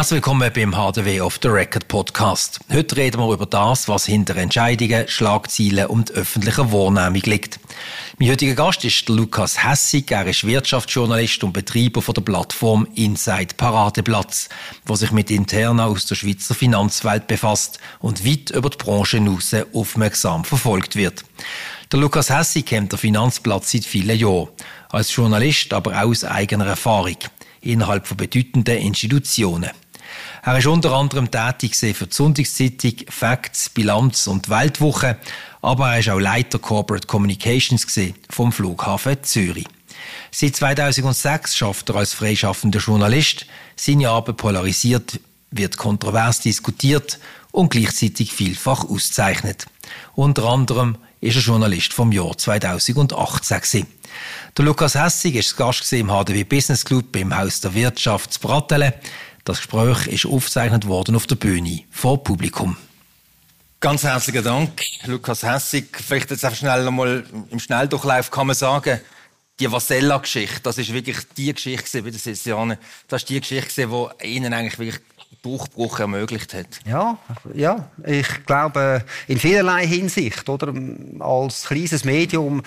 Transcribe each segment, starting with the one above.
Herzlich willkommen beim HDW Off the Record Podcast. Heute reden wir über das, was hinter Entscheidungen, Schlagzeilen und öffentlicher Wahrnehmung liegt. Mein heutiger Gast ist der Lukas Hässig. Er ist Wirtschaftsjournalist und Betreiber von der Plattform Inside Paradeplatz, die sich mit Interna aus der Schweizer Finanzwelt befasst und weit über die Branche hinaus aufmerksam verfolgt wird. Der Lukas Hässig kennt den Finanzplatz seit vielen Jahren. Als Journalist, aber auch aus eigener Erfahrung. Innerhalb von bedeutenden Institutionen. Er ist unter anderem tätig für die Sonntagszeitung, Facts, Bilanz und Weltwoche, aber er war auch Leiter Corporate Communications vom Flughafen Zürich. Seit 2006 arbeitet er als freischaffender Journalist. Seine Arbeit polarisiert, wird kontrovers diskutiert und gleichzeitig vielfach ausgezeichnet. Unter anderem ist er Journalist vom Jahr 2018 . Der Lukas Hässig ist Gast im HDW Business Club im Haus der Wirtschaft zu Brattelen. Das Gespräch ist aufgezeichnet worden auf der Bühne vor Publikum. Ganz herzlichen Dank, Lukas Hässig. Vielleicht jetzt einfach schnell nochmal im Schnelldurchlauf kann man sagen, die Vasella-Geschichte, das ist wirklich die Geschichte bei den Sessionen. Das ist die Geschichte, die Ihnen eigentlich wirklich Durchbruch ermöglicht hat. Ja, ich glaube in vielerlei Hinsicht, oder? Als kleines Medium,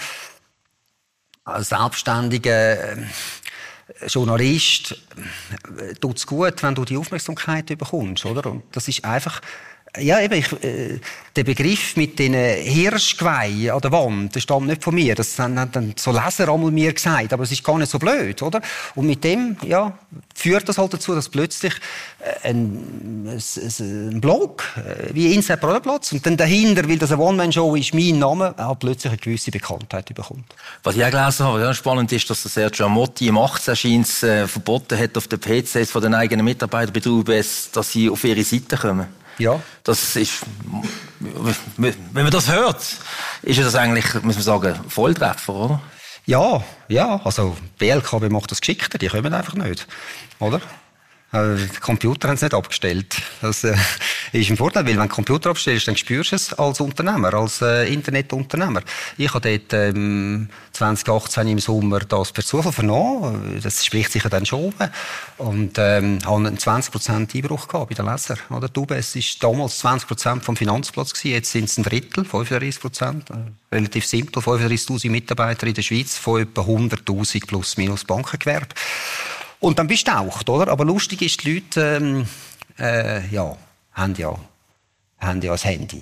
als selbstständiger Journalist tut es gut, wenn du die Aufmerksamkeit bekommst, oder? Und das ist einfach, ja, eben, der Begriff mit den Hirschgeweihen an der Wand, das stammt nicht von mir. Das haben dann so Leser einmal mir gesagt, aber es ist gar nicht so blöd, oder? Und mit dem, ja, führt das halt dazu, dass plötzlich ein Blog wie Inside Paradeplatz und dann dahinter, weil das eine One-Man-Show ist, mein Name, auch plötzlich eine gewisse Bekanntheit bekommt. Was ich auch gelesen habe, ja, spannend ist, dass der Sergio Amotti im 18 verboten hat, auf den PCs von den eigenen Mitarbeitern bei der UBS, dass sie auf ihre Seite kommen. Ja. Das ist, wenn man das hört, ist das eigentlich, muss man sagen, Volltreffer, oder? Ja, also BLKW macht das geschickter, die kommen einfach nicht, oder? Die Computer haben es nicht abgestellt. Das ist ein Vorteil, weil wenn du Computer abstellst, dann spürst du es als Unternehmer, als Internetunternehmer. Ich habe dort 2018 im Sommer das per Zufall vernommen. Das spricht sich ja dann schon und habe einen 20% Einbruch gehabt bei den Lesern. Oder? Die UBS war damals 20% vom Finanzplatz gewesen, jetzt sind es ein Drittel, 35%. Relativ simpel, 35'000 Mitarbeiter in der Schweiz, von etwa 100'000 plus minus Bankengewerbe. Und dann bist du getaucht, oder? Aber lustig ist, die Leute, haben ja ein Handy.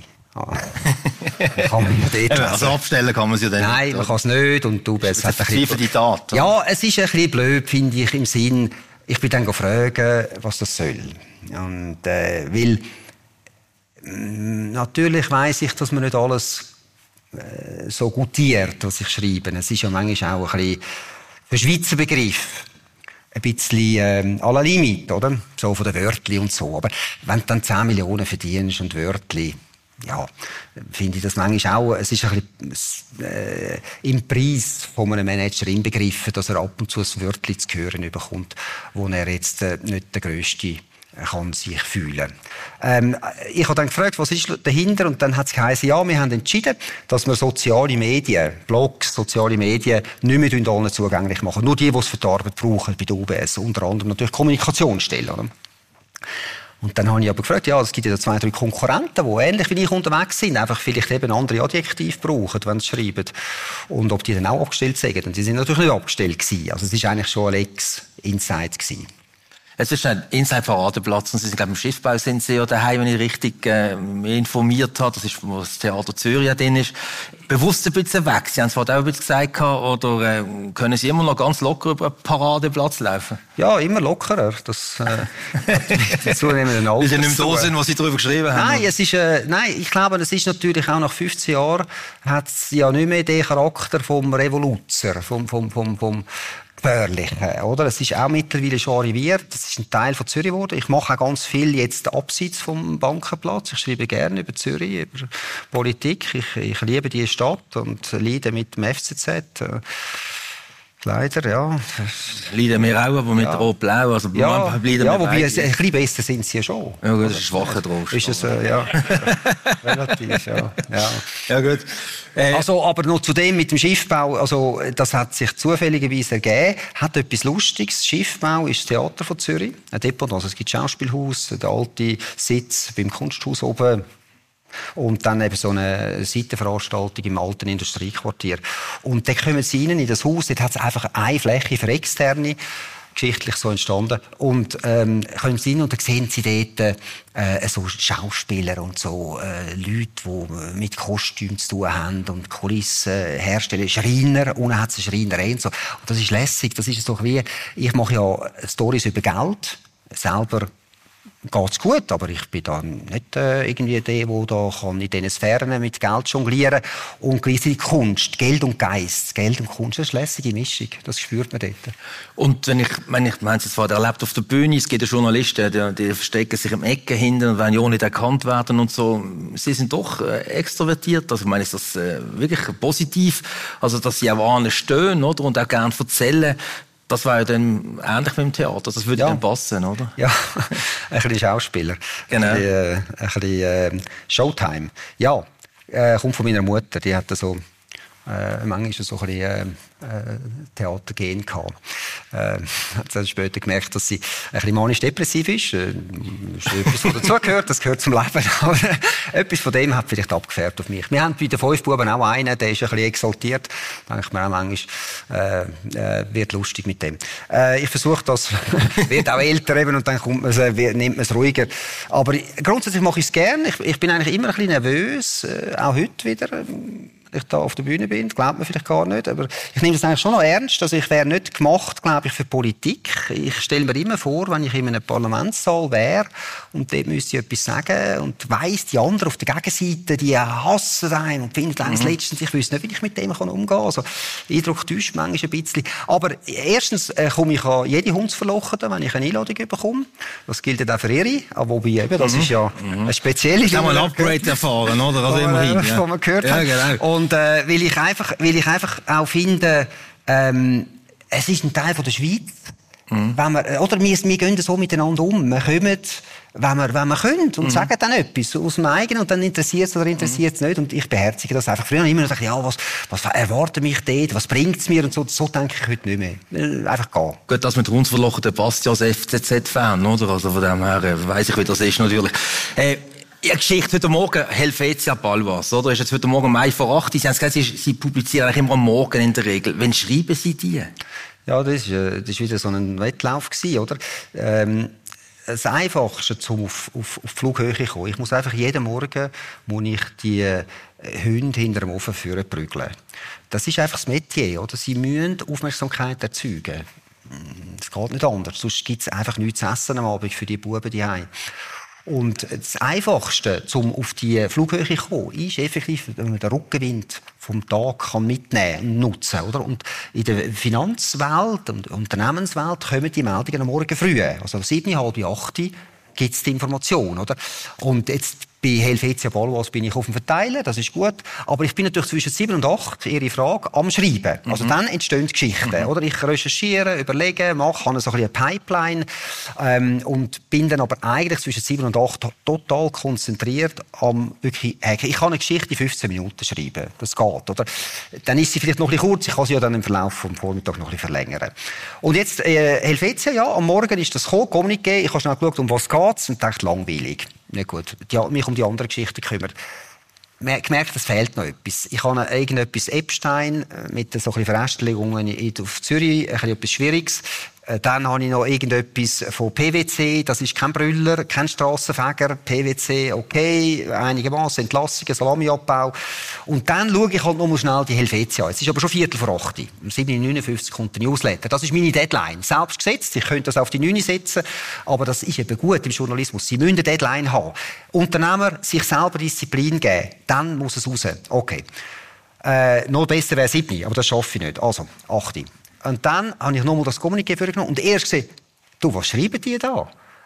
Kann man dort also abstellen kann man es ja dann nicht. Nein, man kann es nicht. Und du bist halt ein bisschen die Daten. Ja, es ist ein bisschen blöd, finde ich, im Sinn, ich bin dann fragen, was das soll. Und, weil, natürlich weiss ich, dass man nicht alles so gutiert, was ich schreibe. Es ist ja manchmal auch ein bisschen für Schweizer Begriff. Ein bisschen à la limite, oder? So von den Wörtli und so. Aber wenn du dann 10 Millionen verdienst und Wörtli, ja, finde ich das manchmal auch, es ist ein bisschen im Preis von einem Manager inbegriffen, dass er ab und zu ein Wörtli zu hören bekommt, wo er jetzt nicht der Grösste kann sich fühlen. Ich habe dann gefragt, was ist dahinter? Und dann hat es geheißen, ja, wir haben entschieden, dass wir soziale Medien, Blogs, soziale Medien nicht mehr allen zugänglich machen. Nur die es für die Arbeit brauchen, bei der UBS. Unter anderem natürlich Kommunikationsstellen. Oder? Und dann habe ich aber gefragt, ja, es gibt ja 2, 3 Konkurrenten, die ähnlich wie ich unterwegs sind, einfach vielleicht eben andere Adjektive brauchen, wenn sie schreiben. Und ob die dann auch abgestellt sind. Und die sind natürlich nicht abgestellt gewesen. Also es ist eigentlich schon ein Lex Insight gewesen. Es ist ein Inside Paradeplatz und Sie sind, glaube ich, im Schiffbau sind Sie ja daheim, wenn ich richtig informiert habe. Das ist, wo das Theater Zürich drin ist. Bewusst ein bisschen weg. Sie haben es vorhin auch ein bisschen gesagt, oder können Sie immer noch ganz locker über einen Paradeplatz laufen? Ja, immer lockerer. Das zunehmenden Alter. Weil Sie nicht mehr so sind, was Sie darüber geschrieben haben. Nein, ich glaube, es ist natürlich auch nach 15 Jahren hat es ja nicht mehr den Charakter vom Revoluzer, vom Gefährlichen, oder? Es ist auch mittlerweile schon arriviert. Es ist ein Teil von Zürich geworden. Ich mache auch ganz viel jetzt abseits vom Bankenplatz. Ich schreibe gerne über Zürich, über Politik. Ich liebe die Stadt und leide mit dem FCZ. Leider, ja. Leiden wir auch, aber mit Rot-Blau. Also wobei ein bisschen besser sind sie ja schon. Ja gut, das ist ein schwacher Trost. Ist es, ja. Relativ, ja. Ja gut. Also, aber noch zu dem mit dem Schiffbau, also, das hat sich zufälligerweise ergeben, hat etwas Lustiges. Schiffbau ist das Theater von Zürich, ein Depot, also es gibt Schauspielhaus, der alte Sitz beim Kunsthaus oben. Und dann eben so eine Seitenveranstaltung im alten Industriequartier. Und dann kommen sie rein in das Haus, dort hat es einfach eine Fläche für Externe, geschichtlich so entstanden. Und kommen sie rein und dann sehen sie dort so Schauspieler und so Leute, die mit Kostümen zu tun haben und Kulissen herstellen. Schreiner, unten hat es einen Schreiner und so. Und das ist lässig, das ist doch wie, ich mache ja Storys über Geld, selber geht's gut, aber ich bin da nicht irgendwie der da kann in diesen Sphären mit Geld jonglieren und gleichzeitig Kunst, Geld und Geist, Geld und Kunst, das ist eine lässige Mischung, das spürt man dort. Und wenn ich meine es vorher erlebt auf der Bühne, es gibt ja Journalisten, die verstecken sich im Ecken hinten und wollen ja auch nicht erkannt werden und so. Sie sind doch extrovertiert, also ich meine, ist das wirklich positiv, also dass sie auch stehen, oder, und auch gerne erzählen. Das wäre ja dann ähnlich wie im Theater. Das würde dann passen, oder? Ja, ein bisschen Schauspieler. Genau. Ein bisschen Showtime. Ja, kommt von meiner Mutter. Die hat so manchmal so ein bisschen Theatergehen gehabt. Hat sie später gemerkt, dass sie ein bisschen manisch-depressiv ist. Das ist etwas, was dazugehört, das gehört zum Leben. Aber etwas von dem hat vielleicht abgefärbt auf mich. Wir haben bei den 5 Buben auch einen, der ist ein bisschen exaltiert. Denke ich mir auch manchmal, wird lustig mit dem. Ich versuche das, wird auch älter eben und dann nimmt man es ruhiger. Aber grundsätzlich mache ich es gerne. Ich bin eigentlich immer ein bisschen nervös, auch heute wieder. Ich da auf der Bühne bin, glaubt man vielleicht gar nicht, aber ich nehme das eigentlich schon noch ernst. Also ich wäre nicht gemacht, glaube ich, für Politik. Ich stelle mir immer vor, wenn ich in einem Parlamentssaal wäre und dort müsste ich etwas sagen und weiss, die anderen auf der Gegenseite, die hassen einen und finden eigentlich letztens, ich wüsste nicht, wie ich mit dem umgehen kann. Also der Eindruck täuscht manchmal ein bisschen. Aber erstens komme ich an jede Hundsverlochene, wenn ich eine Einladung bekomme. Das gilt auch für ihre, aber wobei eben, das ist ja eine spezielle... Ich habe mal ein Upgrade erfahren, oder? Also immerhin, ja. Was man gehört hat. Genau. Und weil ich einfach auch finde, es ist ein Teil von der Schweiz. Wenn wir, oder wir gehen so miteinander um. Wir kommen, wenn wir können und sagen dann etwas aus dem eigenen und dann interessiert es oder interessiert es nicht. Und ich beherzige das einfach. Früher habe ich immer gesagt, ja, was erwartet mich dort, was bringt es mir und so. So denke ich heute nicht mehr. Einfach gehen. Gut, das mit Hundsverlochen, der passt ja als FCZ-Fan, oder? Also von dem her weiss ich, wie das ist natürlich. Ja, Geschichte heute Morgen, Helvetia Balwas, oder? Ist jetzt heute Morgen Mai vor 8. Sie haben gesagt, Sie publizieren eigentlich immer am Morgen in der Regel. Wann schreiben Sie die? Ja, das ist wieder so ein Wettlauf gewesen, oder? Das Einfachste, um auf die Flughöhe zu kommen. Ich muss einfach jeden Morgen die Hunde hinter dem Ofen führen prügeln. Das ist einfach das Metier, oder? Sie müssen Aufmerksamkeit erzeugen. Es geht nicht anders. Sonst gibt es einfach nichts zu essen am Abend für die Buben die Hause. Und das Einfachste, um auf die Flughöhe zu kommen, ist effektiv, wenn man den Rückenwind vom Tag mitnehmen und nutzen, oder? Und in der Finanzwelt und Unternehmenswelt kommen die Meldungen am Morgen früh. Also 7, halb 8 gibt es die Information, oder? Und jetzt bei Helvetia Balwas bin ich auf dem Verteilen, das ist gut. Aber ich bin natürlich zwischen 7 und 8, Ihre Frage, am Schreiben. Also dann entstehen Geschichten, oder? Ich recherchiere, überlege, habe so ein bisschen eine Pipeline, und bin dann aber eigentlich zwischen 7 und 8 total konzentriert am wirklich, ich kann eine Geschichte in 15 Minuten schreiben. Das geht, oder? Dann ist sie vielleicht noch ein bisschen kurz, ich kann sie ja dann im Verlauf vom Vormittag noch ein bisschen verlängern. Und jetzt, Helvetia, ja, am Morgen ist das gekommen, Kommuniqué, ich habe schnell geschaut, um was geht's, und dachte, langweilig. Nicht gut. Mich um die anderen Geschichten kümmert. Gemerkt, es fehlt noch etwas. Ich habe irgendetwas Epstein mit so ein bisschen Verästelungen auf Zürich, ein bisschen etwas Schwieriges. Dann habe ich noch irgendetwas von PwC, das ist kein Brüller, kein Strassenfeger, PwC, okay, einigermaßen Entlassungen, Salamiabbau. Und dann schaue ich halt noch mal schnell die Helvetia an. Es ist aber schon 7:45. Um 7:59 kommt der Newsletter. Das ist meine Deadline. Selbst gesetzt, ich könnte das auf die 9 setzen, aber das ist eben gut im Journalismus. Sie müssen eine Deadline haben. Unternehmer sich selber Disziplin geben, dann muss es raus. Okay. Noch besser wäre 7, aber das schaffe ich nicht. Also, 8. Und dann habe ich nochmal das Kommuniqué vorgenommen und erst gesehen, du, was schreiben die da?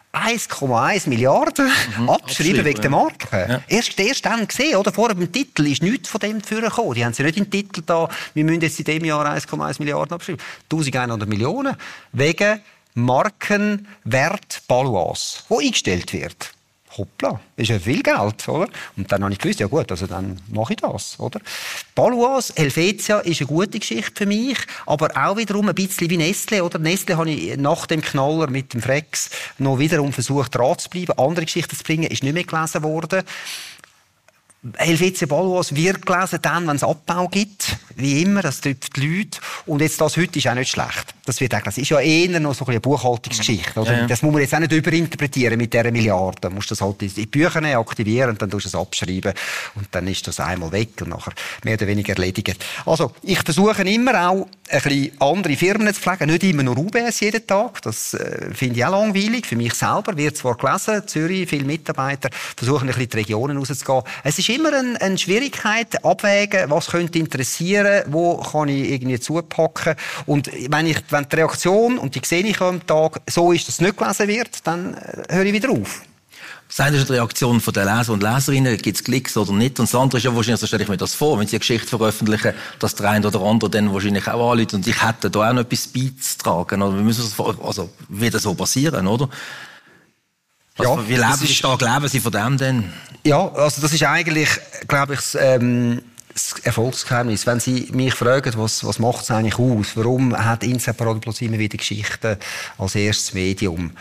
1,1 Milliarden abgeschrieben wegen der Marke. Ja. Erst dann gesehen, oder? Vorher beim Titel ist nichts von dem vorgekommen. Die haben sie nicht in den Titel da, wir müssen jetzt in diesem Jahr 1,1 Milliarden abschreiben. 1100 Millionen wegen Markenwert Baloise, wo eingestellt wird. Hoppla, ist ja viel Geld, oder? Und dann habe ich gewusst, ja gut, also dann mache ich das, oder? Baloise, Helvetia ist eine gute Geschichte für mich, aber auch wiederum ein bisschen wie Nestlé, oder? Nestlé habe ich nach dem Knaller mit dem Frex noch wiederum versucht, dran zu bleiben, andere Geschichten zu bringen, ist nicht mehr gelesen worden. Helvetia Baloise wird gelesen dann, wenn es Abbau gibt. Wie immer, das trifft die Leute. Und jetzt das heute ist auch nicht schlecht. Das wird auch gelesen. Ist ja eher noch so eine Buchhaltungsgeschichte. Oder? Ja. Das muss man jetzt auch nicht überinterpretieren mit dieser Milliarde. Du musst das halt in die Bücher aktivieren und dann tust du es abschreiben. Und dann ist das einmal weg und nachher mehr oder weniger erledigt. Also, ich versuche immer auch, ein bisschen andere Firmen zu pflegen. Nicht immer nur UBS jeden Tag. Das finde ich auch langweilig. Für mich selber wird zwar gelesen, Zürich, viele Mitarbeiter, versuchen ein bisschen die Regionen rauszugehen. Es ist immer eine Schwierigkeit, abwägen, was könnte interessieren, wo kann ich irgendwie zupacken. Und wenn die Reaktion, und die sehe ich am Tag, so ist, dass es nicht gelesen wird, dann höre ich wieder auf. Das eine ist die Reaktion der Leser und Leserinnen, gibt es Klicks oder nicht. Und das andere ist ja wahrscheinlich, so stelle ich mir das vor, wenn sie eine Geschichte veröffentlichen, dass der eine oder andere dann wahrscheinlich auch anruft und ich hätte da auch noch etwas beizutragen. Oder wir müssen also wird das so passieren, oder? Also, ja, wie stark leben Sie von dem denn? Ja, also das ist eigentlich, glaube ich, das Erfolgsgeheimnis. Wenn Sie mich fragen, was macht es eigentlich aus? Warum hat Inside Paradeplatz immer wieder Geschichten als erstes Medium?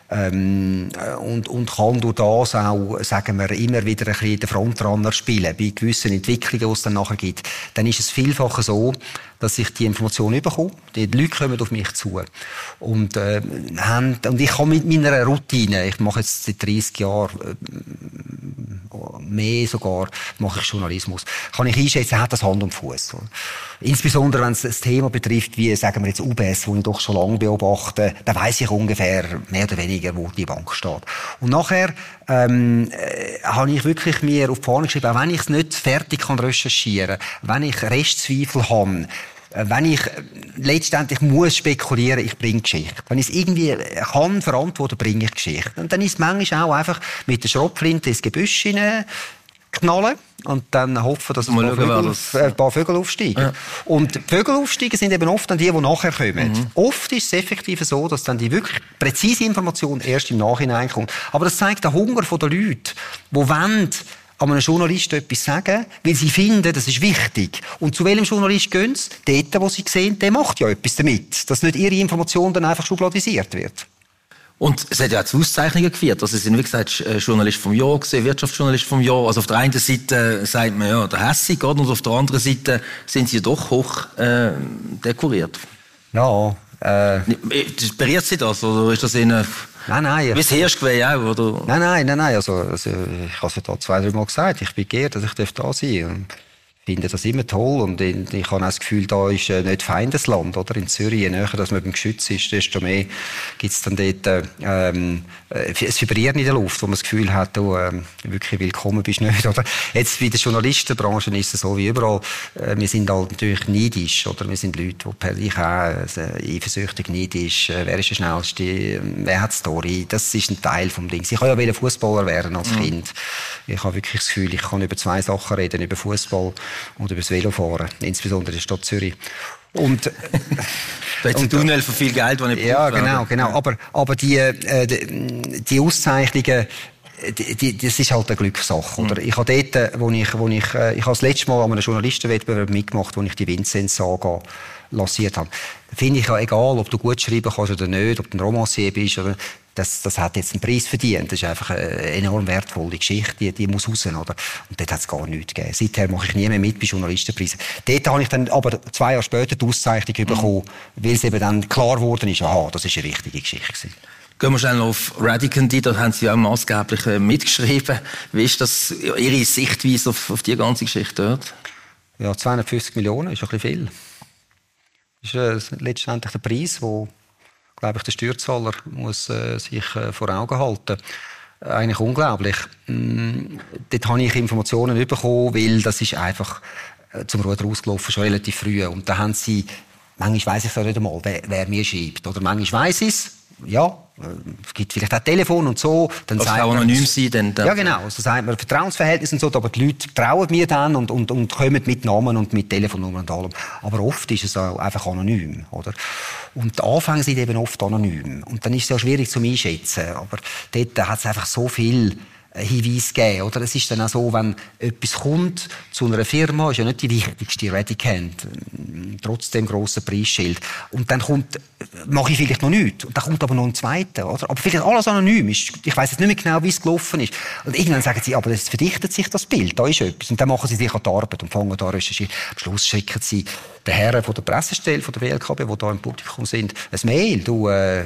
Und kann durch das auch, sagen wir, immer wieder ein bisschen den Frontrunner spielen, bei gewissen Entwicklungen, die es dann nachher gibt. Dann ist es vielfach so, dass ich die Informationen bekomme. Die Leute kommen auf mich zu. Und ich kann mit meiner Routine, ich mache jetzt seit 30 Jahren, mehr sogar, mache ich Journalismus, kann ich einschätzen, hat das Hand und Fuß. Insbesondere wenn es ein Thema betrifft, wie, sagen wir jetzt UBS, wo ich doch schon lange beobachte, dann weiss ich ungefähr, mehr oder weniger, wo die Bank steht. Und nachher, habe ich wirklich mir auf die Fahne geschrieben, auch wenn ich es nicht fertig kann recherchieren, wenn ich Restzweifel habe, wenn ich letztendlich muss spekulieren, ich bringe Geschichte. Wenn ich es irgendwie kann verantworten, bringe ich Geschichte. Und dann ist es manchmal auch einfach mit der Schrotflinte ins Gebüsch knallen und dann hoffen, dass ein paar Vögel aufsteigen. Ja. Und die Vögel aufsteigen sind eben oft dann die nachher kommen. Mhm. Oft ist es effektiv so, dass dann die wirklich präzise Information erst im Nachhinein kommt. Aber das zeigt den Hunger der Leute, die wollen an einem Journalisten etwas sagen, weil sie finden, das ist wichtig. Und zu welchem Journalist gehen sie? Dort, wo sie sehen, der macht ja etwas damit. Dass nicht ihre Information dann einfach schubladisiert wird. Und es hat ja auch zu Auszeichnungen geführt. Also, Sie sind, wie gesagt, Journalist vom Jahr gewesen, Wirtschaftsjournalist vom Jahr. Also, auf der einen Seite sagt man, ja, der Hässig, oder? Und auf der anderen Seite sind Sie doch hoch dekoriert. Ja, Inspiriert Sie das? Oder ist das Ihnen... Nein. Wie das Hirschgeweih auch, oder? Nein. Also, ich habe es ja da 2-3 Mal gesagt. Ich bin geehrt, dass ich da sein darf. Ich finde das immer toll und ich habe auch das Gefühl, da ist nicht Feindesland, oder? In Zürich, je näher, dass man beim Geschütz ist, desto mehr gibt es dann dort es Vibrieren in der Luft, wo man das Gefühl hat, du wirklich willkommen bist nicht, oder? Jetzt bei der Journalistenbranche ist es so wie überall, wir sind halt natürlich neidisch, oder? Wir sind Leute, die per sich auch eifersüchtig neidisch, wer ist der Schnellste, wer hat Story, das ist ein Teil vom Ding. Ich wollte ja Fußballer werden als Kind. Ich habe wirklich das Gefühl, ich kann über 2 Sachen reden, über Fußball und über das Velofahren, insbesondere in der Stadt Zürich. Und da hat es ein Tunnel für viel Geld, das nicht ja, genau. Aber die Auszeichnungen, das ist halt eine Glückssache, oder? Ich habe dort, ich habe das letzte Mal an einem Journalistenwettbewerb mitgemacht, wo ich die Vinzenz-Saga lanciert habe. Finde ich ja egal, ob du gut schreiben kannst oder nicht, ob du ein Romancier bist oder das hat jetzt einen Preis verdient. Das ist einfach eine enorm wertvolle Geschichte, die muss raus, oder? Und dort hat es gar nichts gegeben. Seither mache ich nie mehr mit bei Journalistenpreisen. Dort habe ich dann aber 2 Jahre später die Auszeichnung bekommen, weil es eben dann klar geworden ist, aha, das ist eine wichtige Geschichte gewesen. Gehen wir schnell noch auf Radicandy, da haben Sie ja auch maßgeblich mitgeschrieben. Wie ist das Ihre Sichtweise auf die ganze Geschichte dort? Ja, 250 Millionen ist ein bisschen viel. Das ist letztendlich der Preis, wo, glaube ich, der Steuerzahler muss sich vor Augen halten. Eigentlich unglaublich. Dort habe ich Informationen bekommen, weil das ist einfach zum Ruder ausgelaufen, schon relativ früh. Und da haben sie, manchmal weiss ich es auch nicht einmal, wer mir schreibt. Oder manchmal weiss ich es, es gibt vielleicht auch Telefon und so. Dann sagt auch anonym sein. Dann ja, genau. So sagt man Vertrauensverhältnis und so, aber die Leute trauen mir dann und kommen mit Namen und mit Telefonnummer und allem. Aber oft ist es auch einfach anonym, oder? Und die Anfänge sind eben oft anonym. Und dann ist es ja schwierig zu einschätzen. Aber dort hat es einfach so viel Hinweise geben, oder? Es ist dann auch so, wenn etwas kommt zu einer Firma, ist ja nicht die wichtigste Redicant, trotzdem grosser Preisschild. Und dann mache ich vielleicht noch nichts. Und dann kommt aber noch ein zweiter, oder? Aber vielleicht alles anonym ist. Ich weiss jetzt nicht mehr genau, wie es gelaufen ist. Und irgendwann sagen sie, aber es verdichtet sich das Bild, da ist etwas. Und dann machen sie sich an die Arbeit und fangen da an recherchieren. Am Schluss schicken sie den Herren von der Pressestelle, von der WLKB, die da im Publikum sind, ein Mail. Du,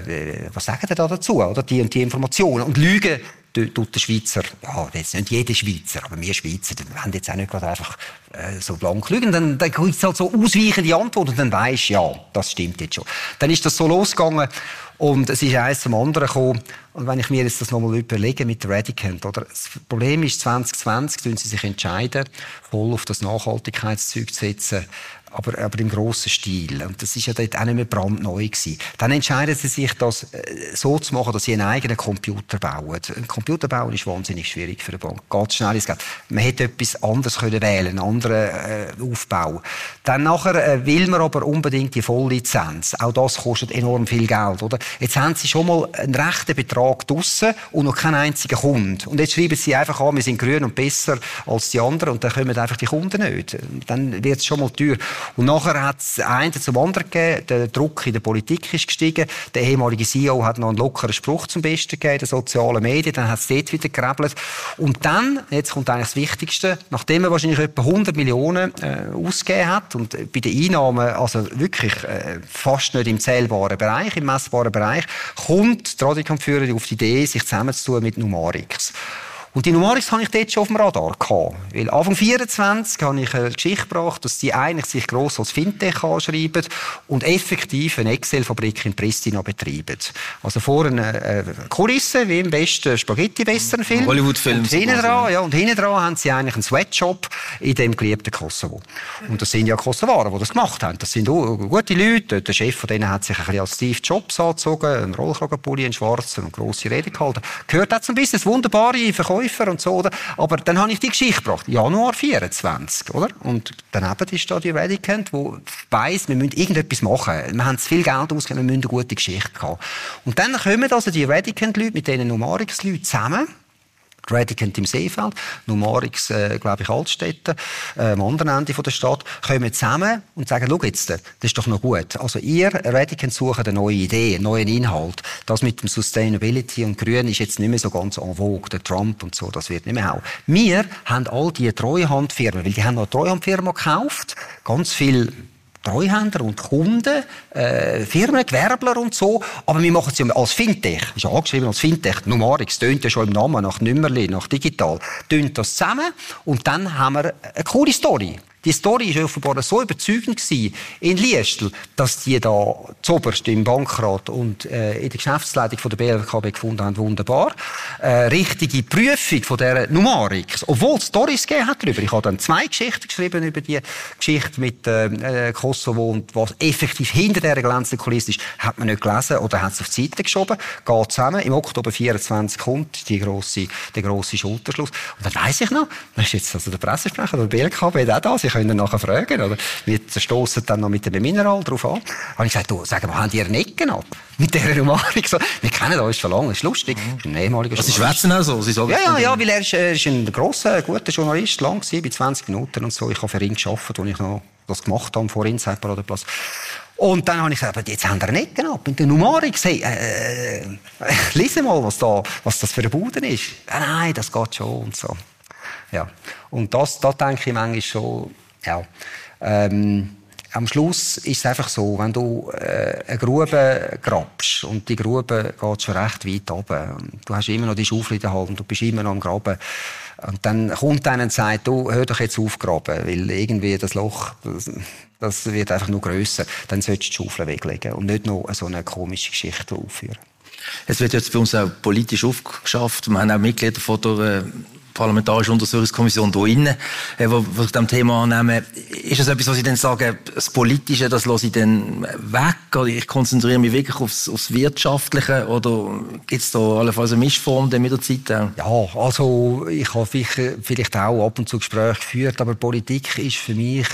was sagen die da dazu, oder? Die und die Informationen. Und Lügen tut der Schweizer, ja, jetzt nicht jeder Schweizer, aber wir Schweizer, wir haben jetzt auch nicht gerade einfach so blank lügen. Dann gibt es halt so ausweichende Antworten und dann weisst du, ja, das stimmt jetzt schon. Dann ist das so losgegangen und es ist eins zum anderen gekommen. Und wenn ich mir jetzt das nochmal überlege mit der Redicant, oder? Das Problem ist, 2020 tun sie sich entscheiden, voll auf das Nachhaltigkeitszeug zu setzen, aber im grossen Stil. Und das ist ja dort auch nicht mehr brandneu gewesen. Dann entscheiden sie sich, das so zu machen, dass sie einen eigenen Computer bauen. Ein Computer bauen ist wahnsinnig schwierig für eine Bank. Ganz schnell ist es. Man hätte etwas anderes können wählen, einen anderen Aufbau. Dann nachher will man aber unbedingt die Volllizenz. Auch das kostet enorm viel Geld, oder? Jetzt haben sie schon mal einen rechten Betrag draussen und noch keinen einzigen Kunden. Und jetzt schreiben sie einfach an, wir sind grün und besser als die anderen und dann kommen einfach die Kunden nicht. Dann wird es schon mal teuer. Und nachher hat es einen zum anderen gegeben, der Druck in der Politik ist gestiegen, der ehemalige CEO hat noch einen lockeren Spruch zum Besten gegeben in den sozialen Medien, dann hat es dort wieder gerebelt. Und dann, jetzt kommt eigentlich das Wichtigste, nachdem er wahrscheinlich etwa 100 Millionen ausgegeben hat und bei den Einnahmen also wirklich fast nicht im zählbaren Bereich, im messbaren Bereich, kommt die Radiokampfführerin auf die Idee, sich zusammenzutun mit Numarix. Und die Numarix habe ich dort schon auf dem Radar gehabt. Weil Anfang 24 habe ich eine Geschichte gebracht, dass die eigentlich sich gross als Fintech anschreiben und effektiv eine Excel-Fabrik in Pristina betreiben. Also vor einer Kulisse, wie im besten Spaghetti-Western-Film. Hollywood-Film. Und hinten dran haben sie eigentlich einen Sweatshop in dem geliebten Kosovo. Und das sind ja Kosovaren, die das gemacht haben. Das sind auch gute Leute. Der Chef von denen hat sich ein bisschen als Steve Jobs angezogen, einen Rollkragenpulli, einen schwarzen und grosse Rede gehalten. Gehört auch zum Business, wunderbare Verkäufer und so, oder? Aber dann habe ich die Geschichte gebracht. Januar 24, oder? Und daneben ist da die Redicant, die weiss, wir müssen irgendetwas machen. Wir haben zu viel Geld ausgegeben, wir müssen eine gute Geschichte haben. Und dann kommen also die Redicant-Leute mit diesen Numarix-Leuten zusammen. Redicant im Seefeld, Numarix, glaube ich, Altstädte, am anderen Ende der Stadt, kommen zusammen und sagen, schau jetzt, das ist doch noch gut. Also ihr, Redicant, sucht eine neue Idee, einen neuen Inhalt. Das mit dem Sustainability und Grün ist jetzt nicht mehr so ganz en vogue. Der Trump und so, das wird nicht mehr auch. Wir haben all die Treuhandfirmen, weil die haben noch eine Treuhandfirma gekauft, ganz viel Treuhänder und Kunden, Firmen, Gewerbler und so. Aber wir machen es ja als Fintech. Ist ja angeschrieben als Fintech. Numarix tönt ja schon im Namen, nach Nümmerli, nach digital. Tönt das zusammen und dann haben wir eine coole Story. Die Story war offenbar so überzeugend in Liestl, dass die da zuoberst im Bankrat und in der Geschäftsleitung von der BLKB gefunden haben, wunderbar. Richtige Prüfung von dieser Numarix. Obwohl es Storys gegeben hat darüber. Ich habe dann 2 Geschichten geschrieben über die Geschichte mit Kosovo und was effektiv hinter dieser glänzenden Kulisse ist, hat man nicht gelesen oder hat es auf die Seite geschoben. Geht zusammen. Im Oktober 24 kommt der grosse Schulterschluss. Und dann weiss ich noch, das ist jetzt also der Pressesprecher der BLKB auch da. Sie können nachher fragen, oder? Wir stossen dann noch mit dem Mineral drauf an. Habe ich gesagt, du, sag mal, haben die ihren Ecken ab? Mit dieser Numarix. So, wir kennen uns schon lange, ist lustig. Ist ein ehemaliger Sie schwätzen auch so? Sie sagen ja, weil er ist ein grosser, guter Journalist, lang gewesen, bei 20 Minuten und so. Ich habe für ihn gearbeitet, als ich noch das gemacht habe, vor Inside Paradeplatz. Und dann habe ich gesagt, aber jetzt haben wir einen Ecken ab. Mit der Numarix, hey, lies mal, was das für eine Bude ist. Nein, das geht schon und so. Ja. Und da denke ich manchmal schon, ja, am Schluss ist es einfach so, wenn du eine Grube grabst und die Grube geht schon recht weit runter, du hast immer noch die Schaufel in der Hand und du bist immer noch am Graben, und dann kommt einer und sagt, du, hör doch jetzt auf graben, weil irgendwie das Loch, das wird einfach nur grösser, dann solltest du die Schaufel weglegen und nicht noch so eine komische Geschichte aufführen. Es wird jetzt bei uns auch politisch aufgeschafft, wir haben auch Mitglieder von der Parlamentarische Untersuchungskommission hier innen, die sich dem Thema annehmen. Ist das etwas, was Sie dann sagen, das Politische, das lasse ich dann weg, oder ich konzentriere mich wirklich aufs Wirtschaftliche, oder gibt es da allenfalls eine Mischform mit der Zeit auch? Ja, also ich habe vielleicht auch ab und zu Gespräche geführt, aber Politik ist für mich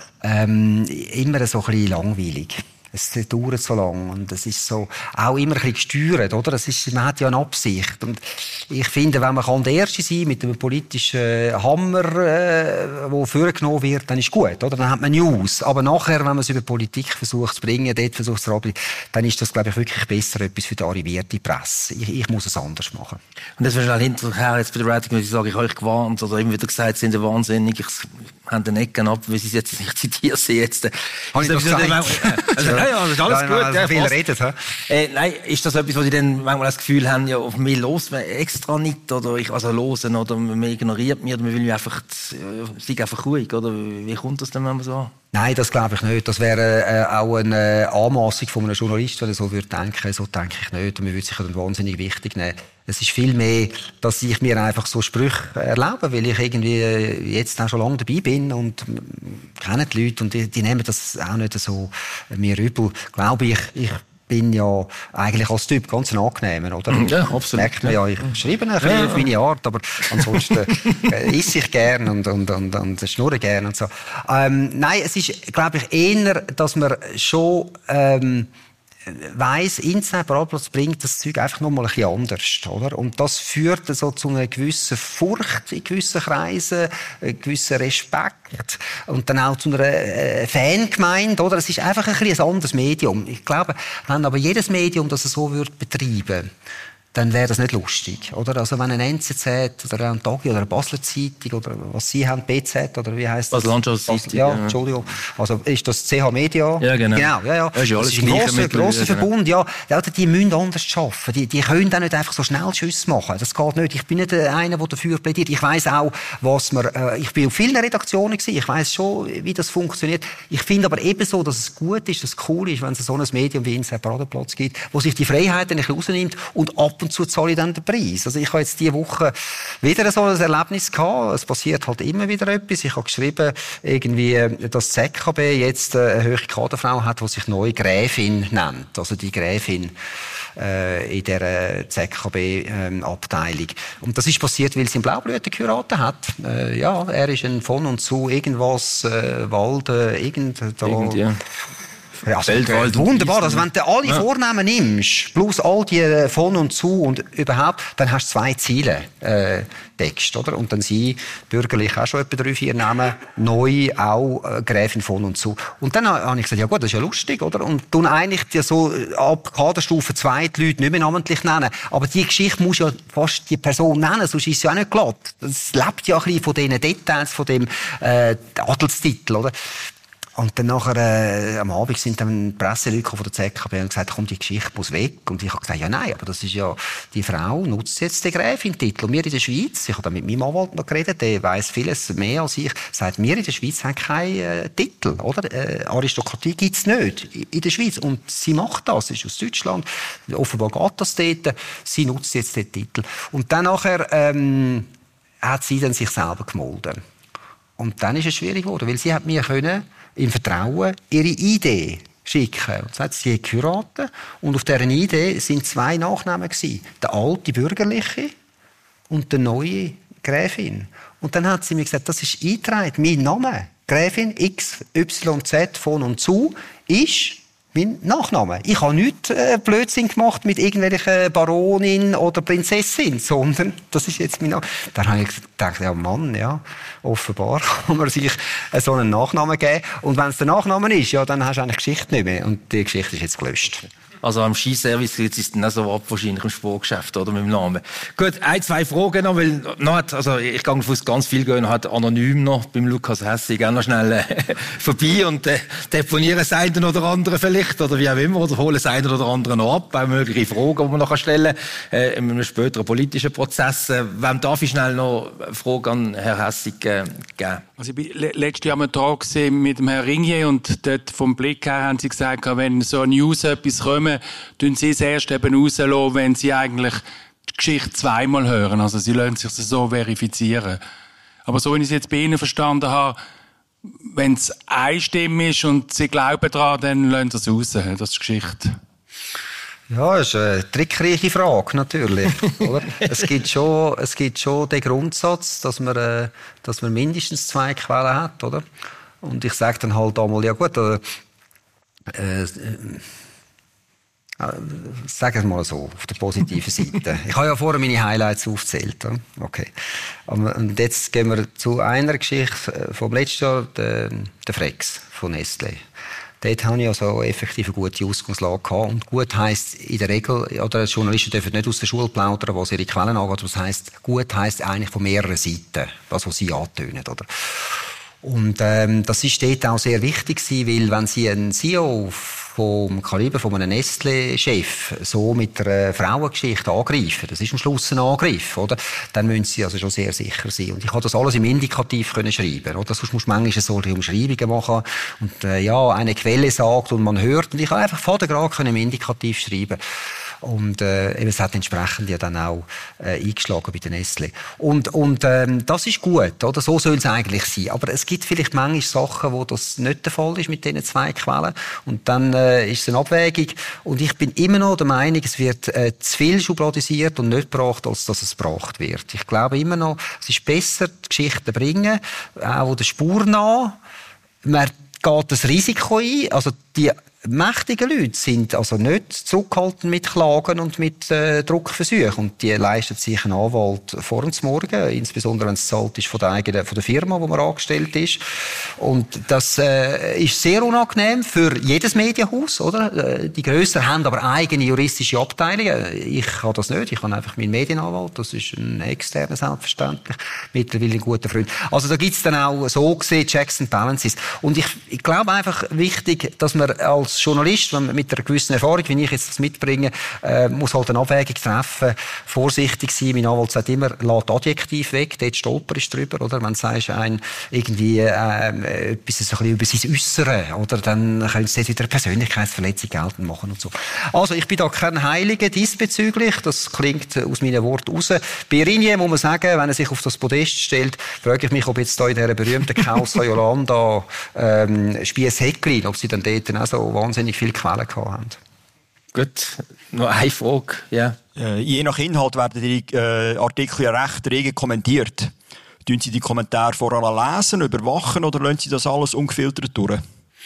immer so ein bisschen langweilig. Es dauert so lang und es ist so auch immer ein bisschen gesteuert, oder? Man hat ja eine Absicht. Und ich finde, wenn man der Erste sein kann mit einem politischen Hammer, der vorgenommen wird, dann ist gut, oder? Dann hat man News. Aber nachher, wenn man es über Politik versucht zu bringen, dort versucht zu arbeiten, dann ist das, glaube ich, wirklich besser etwas für die arrivierte Presse. Ich muss es anders machen. Und das wäre hinterher jetzt bei der Rating, wenn ich sage, ich habe euch gewarnt oder immer wieder gesagt, sie sind wahnsinnig, ich habe den Ecken ab, wie sie es jetzt nicht zitieren sie jetzt. Habe ich doch gesagt. Ja, das ist alles gut. Ja, viel redet, nein, ist das etwas, wo Sie dann manchmal das Gefühl haben, ja, auf mich los, extra nicht, oder hören, oder man ignoriert mich, oder man will mich einfach, sei einfach ruhig, oder wie kommt das dann manchmal so an? Nein, das glaube ich nicht. Das wäre auch eine Anmassung von einem Journalist, wenn er so würde denken. So denke ich nicht. Und man würde sich dann wahnsinnig wichtig nehmen. Es ist viel mehr, dass ich mir einfach so Sprüche erlaube, weil ich irgendwie jetzt auch schon lange dabei bin und kenne die Leute und die nehmen das auch nicht so mir übel. Glaube ich bin ja eigentlich als Typ ganz ein angenehmer, oder? Ja, absolut. Merkt man ja, ich schreibe ein bisschen auf meine Art, aber ansonsten esse ich gern und schnurre gern und so. Nein, es ist, glaube ich, eher, dass man schon weiss, Internet Parabelplatz bringt das Zeug einfach noch mal ein bisschen anders, oder? Und das führt so zu einer gewissen Furcht in gewissen Kreisen, einen gewissen Respekt und dann auch zu einer Fangemeinde, oder? Es ist einfach ein bisschen ein anderes Medium. Ich glaube, wenn aber jedes Medium das so würde betreiben, dann wäre das nicht lustig, oder? Also wenn ein NZZ oder ein Tagi oder eine Basler Zeitung oder was Sie haben, BZ oder wie heisst das? Basler Landschaftszeitung. Ja, Entschuldigung. Also ist das CH Media? Ja, genau. Ja. Das ist ja alles ein grosser Verbund, ja. Die müssen anders arbeiten. Die können auch nicht einfach so schnell Schüsse machen. Das geht nicht. Ich bin nicht einer, der dafür plädiert. Ich weiss auch, ich bin auf vielen Redaktionen gewesen. Ich weiss schon, wie das funktioniert. Ich finde aber ebenso, dass es gut ist, dass es cool ist, wenn es so ein Medium wie Inside Parabelplatz gibt, wo sich die Freiheiten ein bisschen rausnimmt und ab und zu zahle ich dann den Preis. Also ich habe jetzt diese Woche wieder so ein Erlebnis gehabt. Es passiert halt immer wieder etwas. Ich habe geschrieben, irgendwie, dass das ZKB jetzt eine höhere Kaderfrau hat, die sich neu Gräfin nennt. Also die Gräfin in der ZKB-Abteilung. Und das ist passiert, weil sie einen Blaublüter geheiratet hat. Er ist ein von und zu irgendwas, Ja, also Weltwald wunderbar. Also wenn du alle Vornamen nimmst, plus all die von und zu und überhaupt, dann hast du 2 Ziele, Text, oder? Und dann sie bürgerlich auch schon etwa 3, 4 Namen, neu auch Gräfin von und zu. Und dann habe ich gesagt, ja gut, das ist ja lustig, oder? Und tun eigentlich die so ab Kaderstufe 2 die Leute nicht mehr namentlich nennen. Aber die Geschichte muss ja fast die Person nennen, sonst ist sie auch nicht glatt. Das lebt ja ein bisschen von diesen Details, von dem Adelstitel, oder? Und dann nachher, am Abend sind dann Presseleute von der ZKB und gesagt, komm, die Geschichte muss weg. Und ich habe gesagt, ja nein, aber das ist ja, die Frau nutzt jetzt den Gräfin-Titel. Und wir in der Schweiz, ich habe da mit meinem Anwalt noch geredet, der weiss vieles mehr als ich, sagt, wir in der Schweiz haben keinen Titel, oder? Aristokratie gibt's nicht in der Schweiz. Und sie macht das, sie ist aus Deutschland, offenbar geht das dort, sie nutzt jetzt den Titel. Und dann nachher, hat sie dann sich selber gemolden. Und dann ist es schwierig geworden, weil sie hat mir im Vertrauen ihre Idee schicken. Und sagt, sie hat geheiratet und auf dieser Idee sind 2 Nachnamen gewesen. Der alte Bürgerliche und der neue Gräfin. Und dann hat sie mir gesagt, das ist eingetragen, mein Name. Gräfin XYZ von und zu ist mein Nachname. Ich habe nichts Blödsinn gemacht mit irgendwelchen Baronin oder Prinzessin, sondern das ist jetzt mein Name. Dann habe ich gedacht, ja Mann, ja, offenbar kann man sich so einen Nachnamen geben. Und wenn es der Nachname ist, ja, dann hast du eigentlich Geschichte nicht mehr. Und die Geschichte ist jetzt gelöscht. Also am Skiservice ist es dann auch so ab, wahrscheinlich im Sportgeschäft, oder, mit dem Namen. Gut, 1, 2 Fragen noch, weil ich gehe davon aus, ganz viel gehen, hat anonym noch beim Lukas Hässig auch noch schnell vorbei und deponieren das eine oder andere vielleicht, oder wie auch immer, oder holen das eine oder andere noch ab, auch mögliche Fragen, die man noch stellen kann, in einem späteren politischen Prozess. Wem darf ich schnell noch eine Frage an Herrn Hässig geben? Also ich war letztes Jahr am Tag mit dem Herrn Ringier und dort vom Blick her haben sie gesagt, wenn so News etwas kommen, tun sie es erst eben rauslassen, wenn sie eigentlich die Geschichte zweimal hören. Also sie lassen sich so verifizieren. Aber so, wie ich es jetzt bei Ihnen verstanden habe, wenn es einstimmig ist und Sie glauben daran, dann lassen Sie es raus. Das ist Geschichte. Ja, das ist eine trickreiche Frage, natürlich. Oder? Es gibt schon den Grundsatz, dass man mindestens 2 Quellen hat, oder? Und ich sage dann halt einmal, ja gut, sagen wir mal so, auf der positiven Seite. Ich habe ja vorher meine Highlights aufgezählt. Okay. Und jetzt gehen wir zu einer Geschichte vom letzten Jahr, der Frex von Nestlé. Dort habe ich also effektiv eine gute Ausgangslage gehabt. Und gut heisst in der Regel, oder Journalisten dürfen nicht aus der Schule plaudern, was ihre Quellen angeht. Das heisst, gut heisst eigentlich von mehreren Seiten, das, was sie antönen, oder? Und das ist dort auch sehr wichtig gewesen, weil wenn Sie einen CEO vom Kaliber von einem Nestlé-Chef so mit einer Frauengeschichte angreifen, das ist am Schluss ein Angriff, oder? Dann müssen Sie also schon sehr sicher sein. Und ich konnte das alles im Indikativ können schreiben, oder? Sonst muss man manchmal solche Umschreibungen machen und eine Quelle sagt und man hört. Und ich habe einfach von der Grad im Indikativ schreiben. Und eben, es hat entsprechend ja dann auch eingeschlagen bei der Nestlé. Und das ist gut, oder? So soll es eigentlich sein. Aber es gibt vielleicht manchmal Sachen, wo das nicht der Fall ist mit diesen 2 Quellen. Und dann ist es eine Abwägung. Und ich bin immer noch der Meinung, es wird zu viel schubladisiert und nicht gebracht, als dass es gebracht wird. Ich glaube immer noch, es ist besser, die Geschichten bringen, auch der Spur nach. Man geht das Risiko ein, also die mächtige Leute sind also nicht zurückhaltend mit Klagen und mit Druckversuchen. Und die leisten sich einen Anwalt vor dem Morgen, insbesondere wenn es zahlt ist von der Firma, wo man angestellt ist. Und das ist sehr unangenehm für jedes Medienhaus, oder? Die Grösseren haben aber eigene juristische Abteilungen. Ich habe das nicht. Ich habe einfach meinen Medienanwalt. Das ist ein externer, selbstverständlich. Mittlerweile ein guter Freund. Also da gibt's dann auch so gesehen Checks and Balances. Und ich glaube einfach wichtig, dass man als Journalist, wenn man mit einer gewissen Erfahrung, wie ich jetzt das mitbringe, muss halt eine Abwägung treffen, vorsichtig sein. Mein Anwalt sagt immer, lass Adjektiv weg, dort stolperst du drüber, oder? Wenn du sagst, irgendwie etwas so ein bisschen über sein Äußere, oder? Dann könntest du dort wieder eine Persönlichkeitsverletzung geltend machen und so. Also, ich bin da kein Heiliger diesbezüglich, das klingt aus meinen Worten raus. Bei Ringier muss man sagen, wenn er sich auf das Podest stellt, frage ich mich, ob jetzt da in dieser berühmten Causa Yolanda Spiess Häcklin, ob sie dann dort auch so wahnsinnig viele Quellen gehabt haben. Gut, noch eine Frage. Ja. Je nach Inhalt werden die Artikel ja recht rege kommentiert. Tun Sie die Kommentare vorher lesen, überwachen oder lassen Sie das alles ungefiltert durch?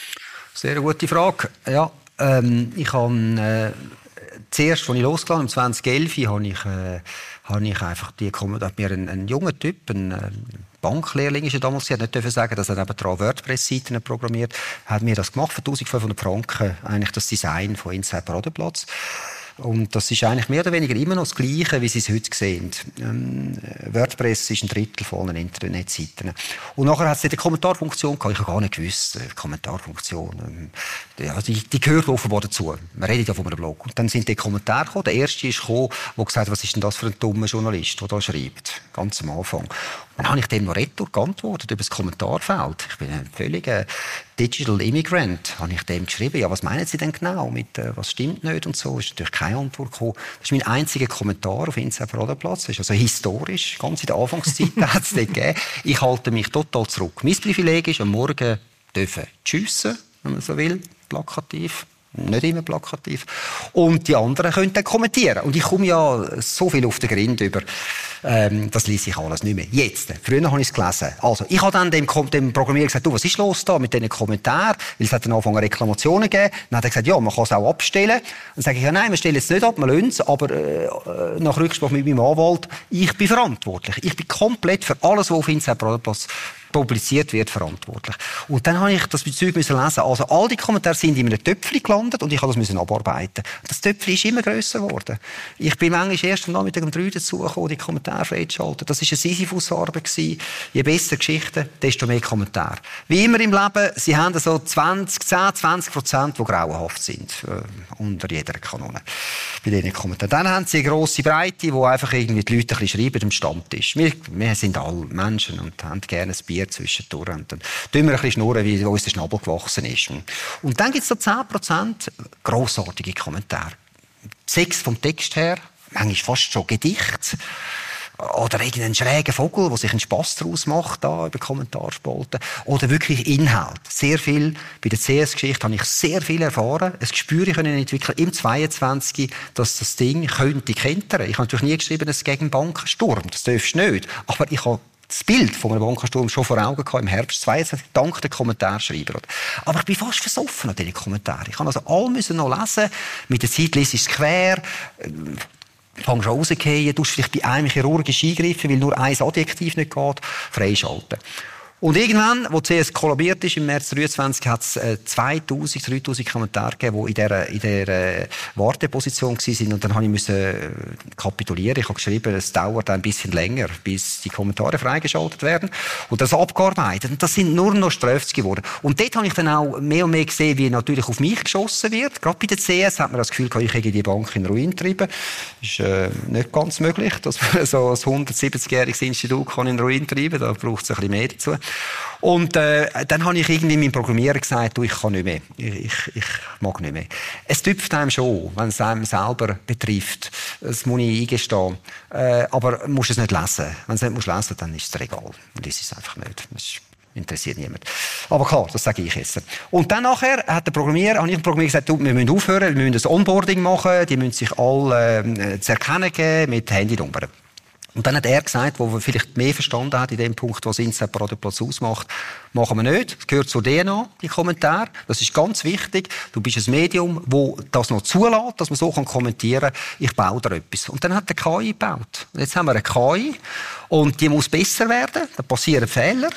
Sehr gute Frage. Ja, ich habe zuerst, als ich losgegangen bin, 2011, habe ich einfach hat mir ein junger Typ, ein Banklehrling ist er damals, hat nicht dürfen sagen, dass er nebenan WordPress-Seiten programmiert, hat mir das gemacht für 1500 Franken, eigentlich das Design von Inside Paradeplatz. Und das ist eigentlich mehr oder weniger immer noch das Gleiche, wie Sie es heute sehen. WordPress ist 1/3 von allen Internetseiten. Und nachher hat es eine Kommentarfunktion gehabt. Ich habe gar nicht gewusst, Kommentarfunktion. Die gehört offenbar dazu. Man redet ja von einem Blog. Und dann sind die Kommentare gekommen. Der erste ist gekommen, der gesagt hat, was ist denn das für ein dummer Journalist, der da schreibt. Ganz am Anfang. Und dann habe ich dem noch retour geantwortet über das Kommentarfeld. Ich bin ein völliger Digital Immigrant, habe ich dem geschrieben. Ja, was meinen Sie denn genau mit, was stimmt nicht und so? Ist natürlich keine Antwort gekommen. Das ist mein einziger Kommentar auf Inside Paradeplatz. Das ist also historisch. Ganz in der Anfangszeit hat es nicht gegeben. Ich halte mich total zurück. Mein Privileg ist, am Morgen dürfen schiessen, wenn man so will, plakativ. Nicht immer plakativ. Und die anderen können dann kommentieren. Und ich komme ja so viel auf den Grind über. Das lese ich alles nicht mehr. Jetzt. Früher habe ich es gelesen. Also, ich habe dann dem Programmierer gesagt, du, was ist los da mit diesen Kommentaren? Weil es hat dann Anfang Reklamationen gegeben. Dann hat er gesagt, ja, man kann es auch abstellen. Dann sage ich, ja, nein, wir stellen es nicht ab, wir lassen es. Aber nach Rücksprache mit meinem Anwalt, ich bin verantwortlich. Ich bin komplett für alles, was auf Inside Paradeplatz publiziert wird, verantwortlich. Und dann habe ich das Zeug lesen. Also all die Kommentare sind in einem Töpfchen gelandet und ich habe das abarbeiten. Das Töpfchen ist immer grösser geworden. Ich bin manchmal erst am Nachmittag um 3 dazugekommen, die Kommentare freizuschalten. Das war eine Sisyphus-Arbeit. Je besser Geschichten, desto mehr Kommentare. Wie immer im Leben, sie haben so 10-20%, die grauenhaft sind. Unter jeder Kanone. Bei diesen Kommentaren. Dann haben sie eine grosse Breite, wo einfach irgendwie die Leute ein bisschen schreiben am Stammtisch. Wir sind alle Menschen und haben gerne ein Bier zwischendurch. Und dann tun wir ein bisschen schnurren, wie uns der Schnabel gewachsen ist. Und dann gibt es so 10% grossartige Kommentare. 6 vom Text her, manchmal fast schon Gedichte. Oder irgendein schräger Vogel, der sich einen Spass daraus macht, da über Kommentarspalten. Oder wirklich Inhalt. Sehr viel. Bei der CS-Geschichte habe ich sehr viel erfahren. Ein Gespür können entwickeln im 22, dass das Ding könnte kentern. Ich habe natürlich nie geschrieben, es ist gegen Bankensturm. Das darfst du nicht. Aber ich habe das Bild von einem Bankensturm schon vor Augen gehabt, im Herbst 22, dank der Kommentarschreiber. Aber ich bin fast versoffen an diesen Kommentaren. Ich musste also alle noch lesen. Mit der Zeit liest es quer. Fangst du rausgehen, tust vielleicht bei einem chirurgisch eingreifen, weil nur ein Adjektiv nicht geht, freischalten. Und irgendwann, wo die CS kollabiert ist, im März 23, hat es 2000, 3000 Kommentare gegeben, die in der Warteposition waren. Und dann musste ich kapitulieren. Ich habe geschrieben, es dauert ein bisschen länger, bis die Kommentare freigeschaltet werden. Und das abgearbeitet. Und das sind nur noch Strafs geworden. Und dort habe ich dann auch mehr und mehr gesehen, wie natürlich auf mich geschossen wird. Gerade bei der CS hat man das Gefühl, ich hätte die Bank in Ruin treiben. Das ist nicht ganz möglich, dass man so ein 170-jähriges Institut in Ruin treiben kann. Da braucht es ein bisschen mehr dazu. Und dann habe ich irgendwie meinem Programmierer gesagt, ich kann nicht mehr. Ich mag nicht mehr. Es tüpft einem schon, wenn es einem selber betrifft. Das muss ich eingestehen. Aber du musst es nicht lesen. Wenn du es nicht lesen musst, dann ist es egal. Und das ist es einfach nicht. Das interessiert niemand. Aber klar, das sage ich jetzt. Und dann nachher habe ich dem Programmierer gesagt, wir müssen aufhören, wir müssen ein Onboarding machen, die müssen sich alle zu erkennen geben mit Handynummern. Und dann hat er gesagt, wo er vielleicht mehr verstanden hat in dem Punkt, was Inside Paradeplatz ausmacht, machen wir nicht. Das gehört zur DNA, die Kommentare. Das ist ganz wichtig. Du bist ein Medium, das das noch zulässt, dass man so kommentieren kann. Ich baue da etwas. Und dann hat der KI gebaut. Und jetzt haben wir eine KI und die muss besser werden. Da passieren Fehler.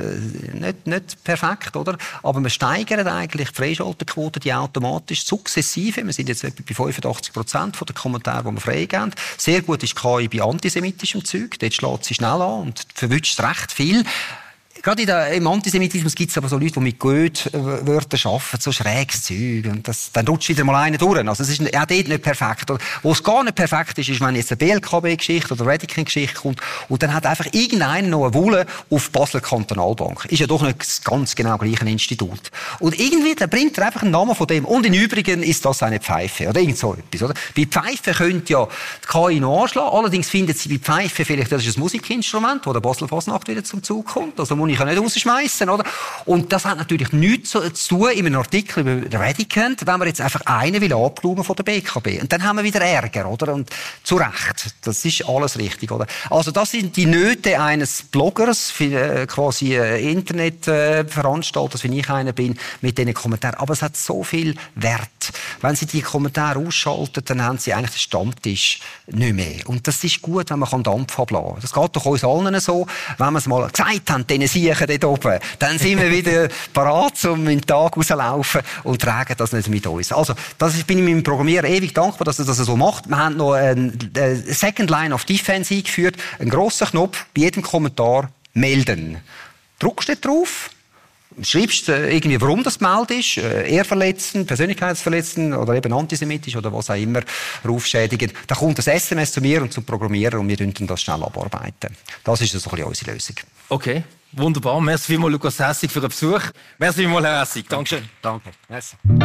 Nicht perfekt, oder? Aber wir steigern eigentlich die Freischalterquote, die automatisch sukzessive. Wir sind jetzt etwa bei 85% der Kommentare, die wir freigeben. Sehr gut ist die KI bei antisemitischem Zeug. Dort schlägt sie schnell an und verwünscht recht viel. Gerade im Antisemitismus gibt es aber so Leute, die mit Goethe-Wörtern arbeiten, so schräges Zeug. Und dann rutscht wieder mal einer durch. Also es ist auch dort nicht perfekt. Wo es gar nicht perfekt ist, ist, wenn jetzt eine BLKB-Geschichte oder eine Redican-Geschichte kommt und dann hat einfach irgendeiner noch eine Wulle auf die Basler Kantonalbank. Ist ja doch nicht das ganz genau gleiche Institut. Und irgendwie, dann bringt er einfach einen Namen von dem. Und im Übrigen ist das eine Pfeife. Oder irgend so etwas, oder? Bei Pfeife könnte ja die KI noch anschlagen. Allerdings findet sie bei Pfeife vielleicht, das ist ein Musikinstrument, wo der Basler Fasnacht wieder zum Zug kommt. Also ich kann nicht rausschmeißen, oder? Und das hat natürlich nichts zu tun in einem Artikel über Redicant, wenn man jetzt einfach einen will abschauen von der BKB. Und dann haben wir wieder Ärger, oder? Und zu Recht. Das ist alles richtig, oder? Also das sind die Nöte eines Bloggers, quasi Internetveranstalters, wie ich einer bin, mit diesen Kommentaren. Aber es hat so viel Wert. Wenn Sie die Kommentare ausschalten, dann haben Sie eigentlich den Stammtisch nicht mehr. Und das ist gut, wenn man Dampf ablassen kann. Das geht doch uns allen so. Wenn wir es mal gesagt haben, denen Siechen dort oben, dann sind wir wieder parat, um in den Tag rauszulaufen und tragen das nicht mit uns. Also, bin ich meinem Programmierer ewig dankbar, dass er das so macht. Wir haben noch eine Second Line of Defense eingeführt, einen grossen Knopf bei jedem Kommentar melden. Druckst du drauf, schreibst irgendwie, warum das gemeldet ist, ehrverletzend, persönlichkeitsverletzend oder eben antisemitisch oder was auch immer, rufschädigend. Dann kommt das SMS zu mir und zum Programmierer und wir dann das schnell abarbeiten. Das ist so ein bisschen unsere Lösung. Okay, wunderbar. Merci vielmals, Lukas Hässig, für den Besuch. Merci vielmals, Herr Hässig. Dankeschön. Danke. Merci.